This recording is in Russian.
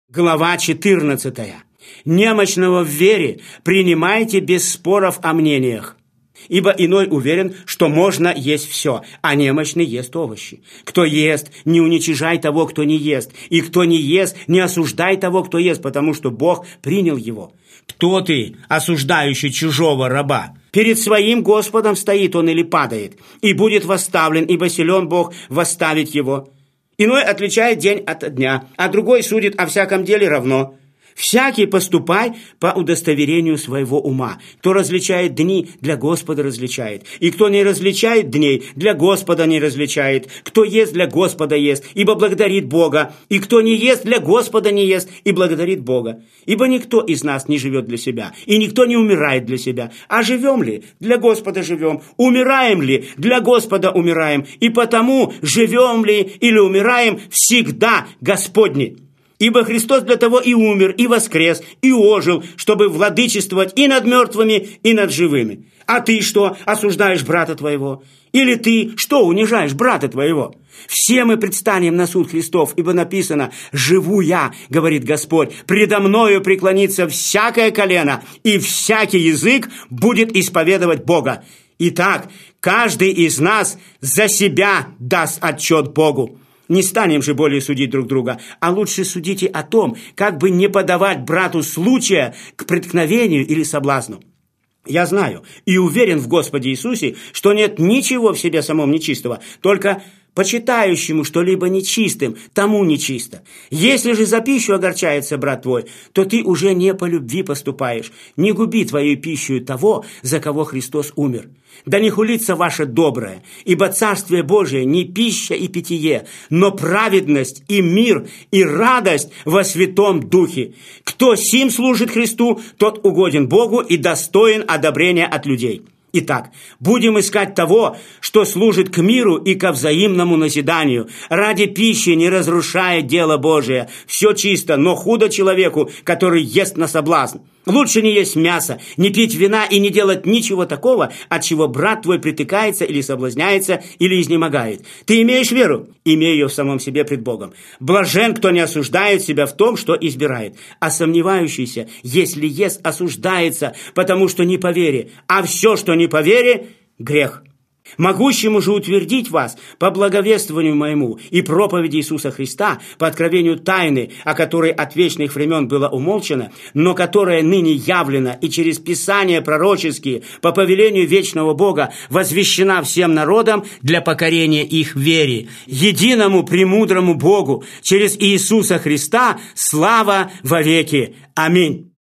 Глава 14. Немощного в вере принимайте без споров о мнениях. Ибо иной уверен, что можно есть все, а немощный ест овощи. Кто ест, не уничижай того, кто не ест, и кто не ест, не осуждай того, кто ест, потому что Бог принял его. Кто ты, осуждающий чужого раба? Перед своим Господом стоит он или падает, и будет восставлен, ибо силен Бог восставить его. Иной отличает день от дня, а другой судит о всяком деле равно. Всякий поступай по удостоверению своего ума. Кто различает дни, для Господа различает. И кто не различает дней, для Господа не различает. Кто ест, для Господа ест, ибо благодарит Бога. И кто не ест, для Господа не ест, и благодарит Бога. Ибо никто из нас не живет для себя, и никто не умирает для себя. А живем ли? Для Господа живем. Умираем ли? Для Господа умираем. И потому живем ли или умираем всегда Господни. Ибо Христос для того и умер, и воскрес, и ожил, чтобы владычествовать и над мертвыми, и над живыми. А ты что, осуждаешь брата твоего? Или ты что, унижаешь брата твоего? Все мы предстанем на суд Христов, ибо написано: «Живу я, — говорит Господь, — предо мною преклонится всякое колено, и всякий язык будет исповедовать Бога». Итак, каждый из нас за себя даст отчет Богу. Не станем же более судить друг друга, а лучше судите о том, как бы не подавать брату случая к преткновению или соблазну. Я знаю и уверен в Господе Иисусе, что нет ничего в себе самом нечистого, только почитающему что-либо нечистым, тому нечисто. Если же за пищу огорчается брат твой, то ты уже не по любви поступаешь. Не губи твою пищу того, за кого Христос умер. Да не хулится ваше доброе, ибо Царствие Божие не пища и питье, но праведность и мир и радость во Святом Духе. Кто сим служит Христу, тот угоден Богу и достоин одобрения от людей. Итак, будем искать того, что служит к миру и ко взаимному назиданию. Ради пищи не разрушая дело Божие. Все чисто, но худо человеку, который ест на соблазн. Лучше не есть мясо, не пить вина и не делать ничего такого, от чего брат твой притыкается или соблазняется, или изнемогает. Ты имеешь веру? Имей ее в самом себе пред Богом. Блажен, кто не осуждает себя в том, что избирает. А сомневающийся, если ест, осуждается, потому что не по вере. А все, что не по вере, грех. Могущему же утвердить вас по благовествованию моему и проповеди Иисуса Христа, по откровению тайны, о которой от вечных времен было умолчано, но которая ныне явлена и через Писания пророческие по повелению вечного Бога возвещена всем народам для покорения их вере. Единому премудрому Богу через Иисуса Христа слава вовеки. Аминь.